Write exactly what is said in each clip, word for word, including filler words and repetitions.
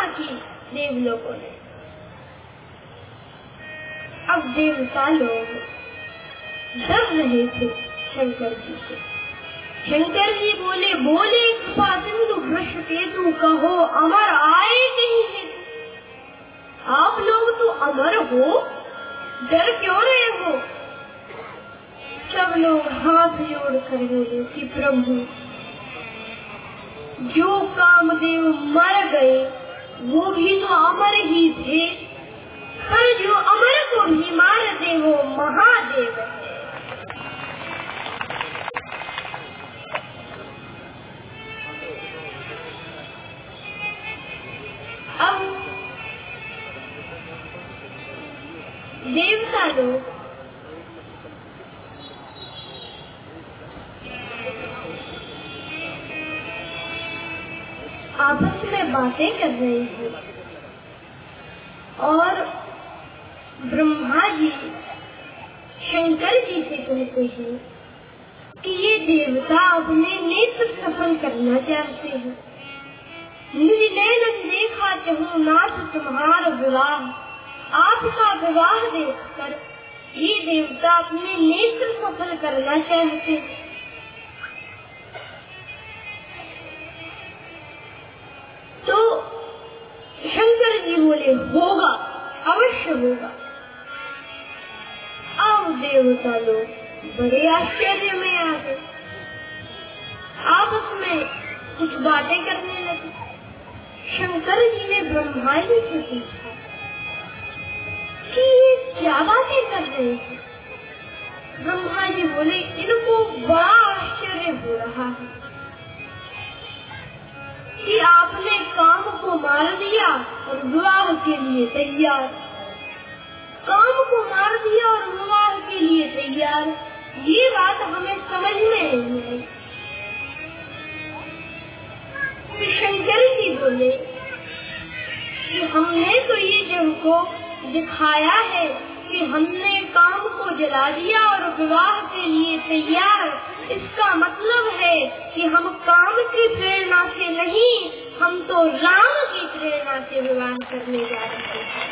की देवलोकों ने। अब देवता लोग डर रहे थे शंकर जी से। शंकर जी बोले बोले कृपा सिंधु वृषकेतु कहो अमर आए कहीं है। आप लोग तो अमर हो, डर क्यों रहे हो? सब लोग हाथ जोड़ कर बोले कि प्रभु, जो कामदेव मर गए वो भी तो अमर ही थे, पर जो अमर को भी मार दे वो महादेव है। अब देवता लोग आपस में बातें कर रहे हैं और ब्रह्मा जी शंकर जी से कहते हैं कि ये देवता अपने नेत्र सफल करना चाहते हैं। निज नैनन देखा चाहूं नाथ तुम्हारा विवाह, आपका विवाह देखकर ये देवता अपने नेत्र सफल करना चाहते हैं। तो शंकर जी बोले होगा, अवश्य होगा। अब देवता लोग बड़े आश्चर्य में आ गए, आपस में कुछ बातें करने लगे। शंकर जी ने ब्रह्मा जी से पूछा कि ये क्या बातें कर रहे हैं? ब्रह्मा जी बोले इनको बड़ा आश्चर्य हो रहा है कि आपने काम को मार दिया और विवाह के लिए तैयार, काम को मार दिया और विवाह के लिए तैयार। ये बात हमें समझ में नहीं आई। शंकर जी बोले कि हमने तो ये जग को दिखाया है कि हमने काम को जला दिया और विवाह के लिए तैयार। इसका मतलब है कि हम काम की प्रेरणा से नहीं, हम तो राम की प्रेरणा से विवाह करने जा रहे हैं।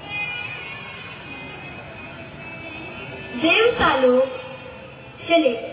देवता लोग चले